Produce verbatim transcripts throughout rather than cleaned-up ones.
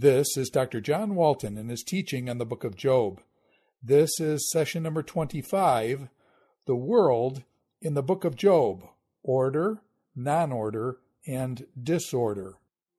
This is Doctor John Walton and his teaching on the book of Job. This is session number twenty-five, The World in the Book of Job, Order, Non-Order, and Disorder.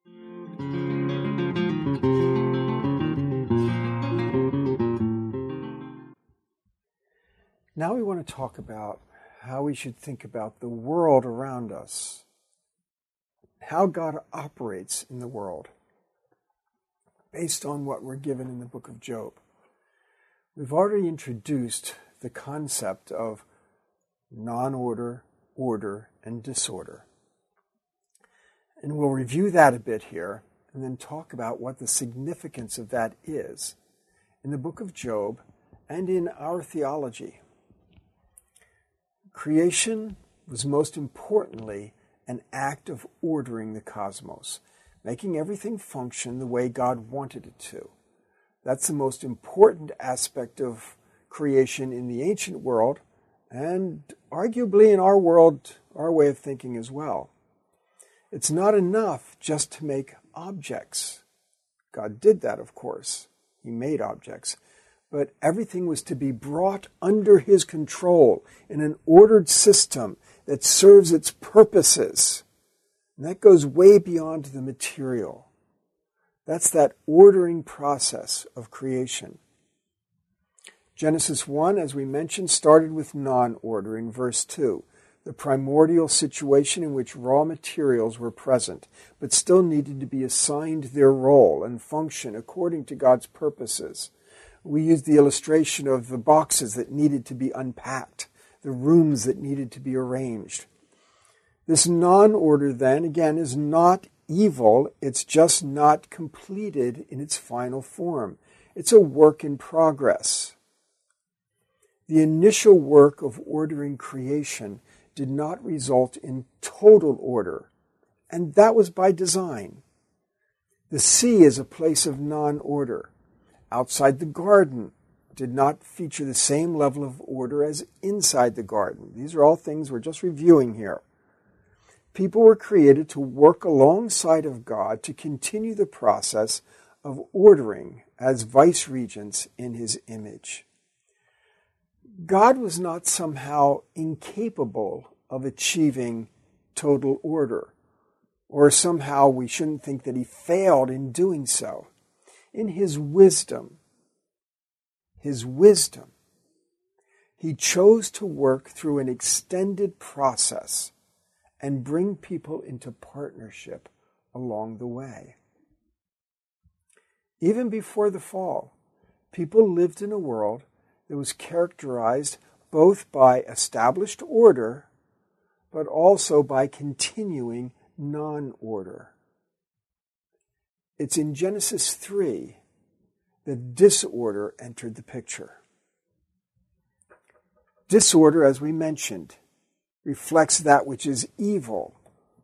Now we want to talk about how we should think about the world around us, how God operates in the world, based on what we're given in the book of Job. We've already introduced the concept of non-order, order, and disorder. And we'll review that a bit here, and then talk about what the significance of that is in the book of Job and in our theology. Creation was most importantly an act of ordering the cosmos, making everything function the way God wanted it to. That's the most important aspect of creation in the ancient world, and arguably in our world, our way of thinking as well. It's not enough just to make objects. God did that, of course. He made objects. But everything was to be brought under His control in an ordered system that serves its purposes. And that goes way beyond the material. That's that ordering process of creation. Genesis one, as we mentioned, started with non-order in verse two, the primordial situation in which raw materials were present, but still needed to be assigned their role and function according to God's purposes. We used the illustration of the boxes that needed to be unpacked, the rooms that needed to be arranged. This non-order, then, again, is not evil. It's just not completed in its final form. It's a work in progress. The initial work of ordering creation did not result in total order, and that was by design. The sea is a place of non-order. Outside the garden did not feature the same level of order as inside the garden. These are all things we're just reviewing here. People were created to work alongside of God to continue the process of ordering as vice-regents in His image. God was not somehow incapable of achieving total order, or somehow we shouldn't think that He failed in doing so. In His wisdom, His wisdom, He chose to work through an extended process and bring people into partnership along the way. Even before the fall, people lived in a world that was characterized both by established order, but also by continuing non-order. It's in Genesis three that disorder entered the picture. Disorder, as we mentioned, reflects that which is evil.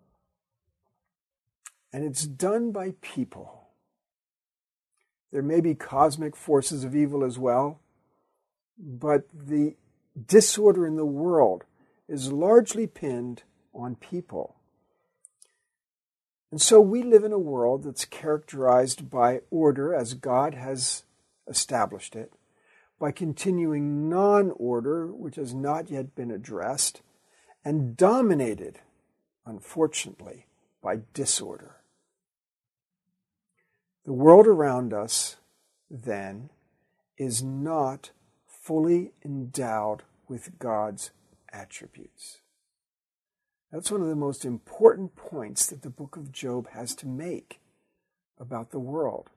And it's done by people. There may be cosmic forces of evil as well, but the disorder in the world is largely pinned on people. And so we live in a world that's characterized by order as God has established it, by continuing non-order, which has not yet been addressed, and dominated, unfortunately, by disorder. The world around us, then, is not fully endowed with God's attributes. That's one of the most important points that the book of Job has to make about the world.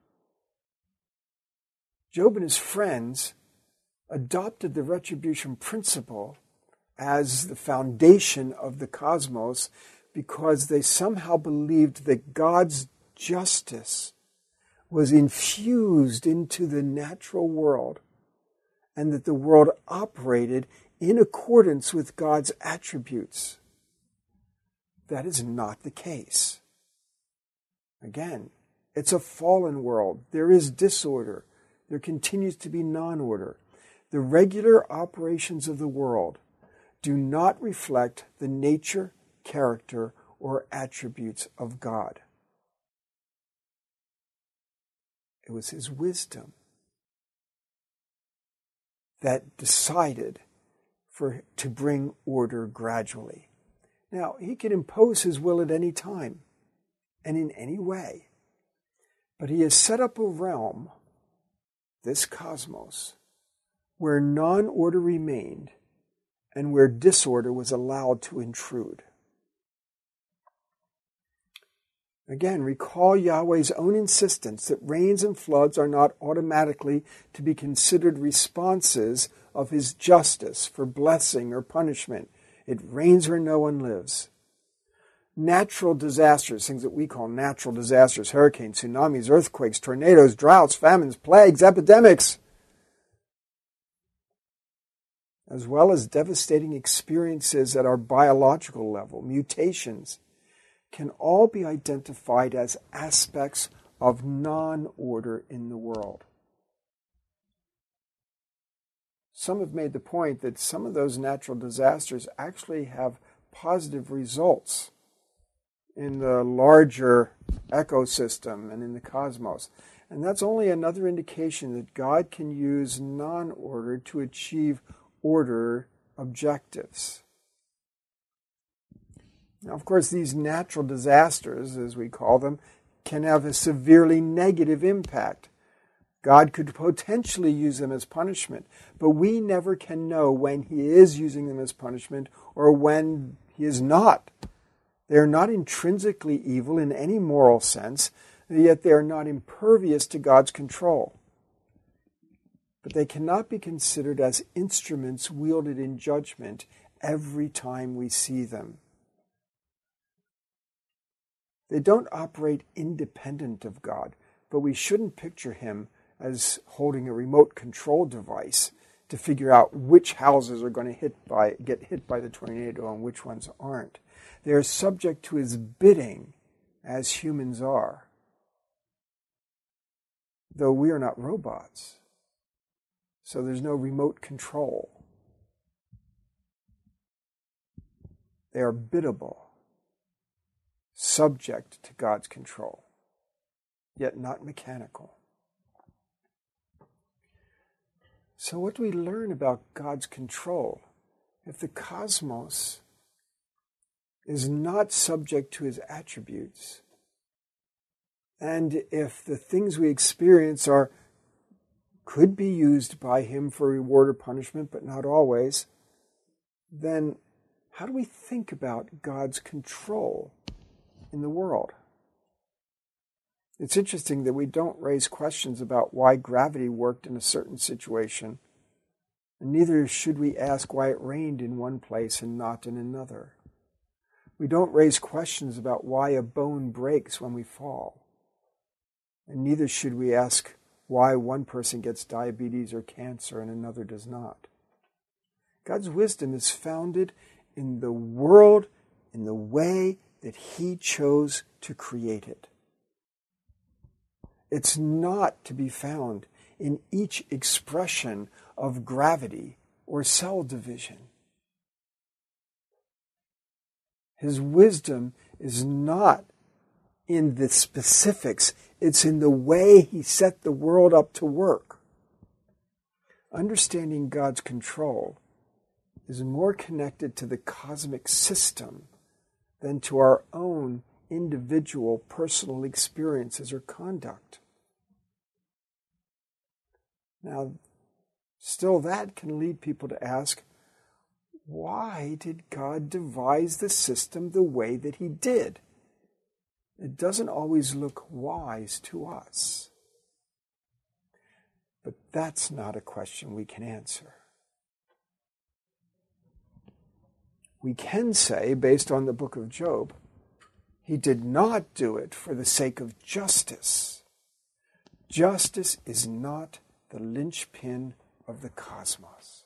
Job and his friends adopted the retribution principle as the foundation of the cosmos because they somehow believed that God's justice was infused into the natural world and that the world operated in accordance with God's attributes. That is not the case. Again, it's a fallen world. There is disorder. There continues to be non-order. The regular operations of the world do not reflect the nature, character, or attributes of God. It was his wisdom that decided for to bring order gradually. Now, he can impose his will at any time and in any way, but he has set up a realm, this cosmos, where non-order remained and where disorder was allowed to intrude. Again, recall Yahweh's own insistence that rains and floods are not automatically to be considered responses of his justice for blessing or punishment. It rains where no one lives. Natural disasters, things that we call natural disasters, hurricanes, tsunamis, earthquakes, tornadoes, droughts, famines, plagues, epidemics, as well as devastating experiences at our biological level, mutations, can all be identified as aspects of non-order in the world. Some have made the point that some of those natural disasters actually have positive results in the larger ecosystem and in the cosmos. And that's only another indication that God can use non-order to achieve order objectives. Now, of course, these natural disasters, as we call them, can have a severely negative impact. God could potentially use them as punishment, but we never can know when he is using them as punishment or when he is not. They are not intrinsically evil in any moral sense, yet they are not impervious to God's control. But they cannot be considered as instruments wielded in judgment every time we see them. They don't operate independent of God, but we shouldn't picture him as holding a remote control device to figure out which houses are going to hit by, get hit by the tornado and which ones aren't. They are subject to his bidding, as humans are, though we are not robots. So there's no remote control. They are biddable, subject to God's control, yet not mechanical. So what do we learn about God's control? If the cosmos is not subject to his attributes, and if the things we experience are could be used by him for reward or punishment, but not always, then how do we think about God's control in the world? It's interesting that we don't raise questions about why gravity worked in a certain situation, and neither should we ask why it rained in one place and not in another. We don't raise questions about why a bone breaks when we fall, and neither should we ask why one person gets diabetes or cancer and another does not. God's wisdom is founded in the world in the way that he chose to create it. It's not to be found in each expression of gravity or cell division. His wisdom is not in the specifics. It's in the way he set the world up to work. Understanding God's control is more connected to the cosmic system than to our own individual personal experiences or conduct. Now, still that can lead people to ask, why did God devise the system the way that he did? It doesn't always look wise to us. But that's not a question we can answer. We can say, based on the book of Job, he did not do it for the sake of justice. Justice is not the linchpin of the cosmos.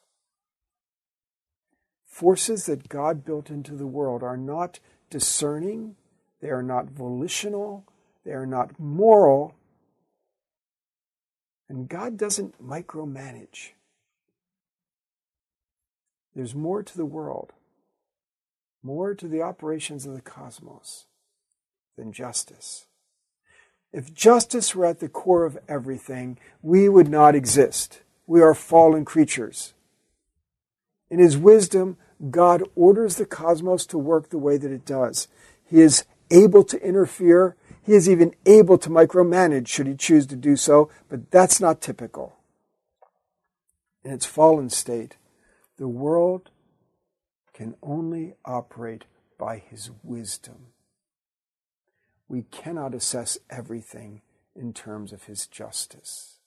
Forces that God built into the world are not discerning, they are not volitional, they are not moral, and God doesn't micromanage. There's more to the world, more to the operations of the cosmos than justice. If justice were at the core of everything, we would not exist. We are fallen creatures. In His wisdom, God orders the cosmos to work the way that it does. He is able to interfere. He is even able to micromanage should He choose to do so, but that's not typical. In its fallen state, the world can only operate by His wisdom. We cannot assess everything in terms of His justice.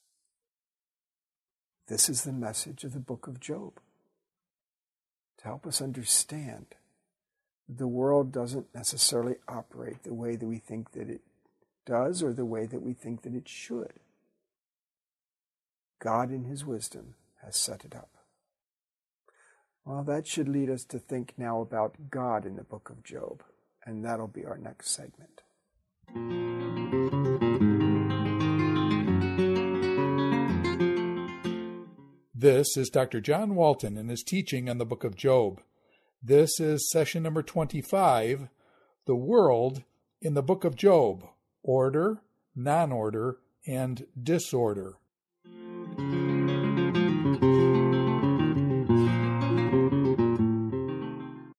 This is the message of the book of Job, to help us understand that the world doesn't necessarily operate the way that we think that it does or the way that we think that it should. God in His wisdom has set it up. Well, that should lead us to think now about God in the book of Job, and that'll be our next segment. This is Doctor John Walton and his teaching on the book of Job. This is session number twenty-five, The World in the Book of Job, Order, Non-Order, and Disorder.